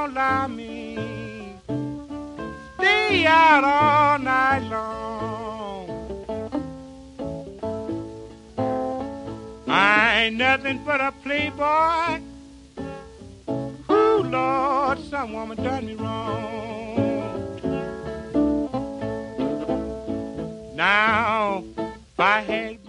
don't allow me stay out all night long. I ain't nothing but a playboy. Ooh, Lord, some woman done me wrong. Now, if I had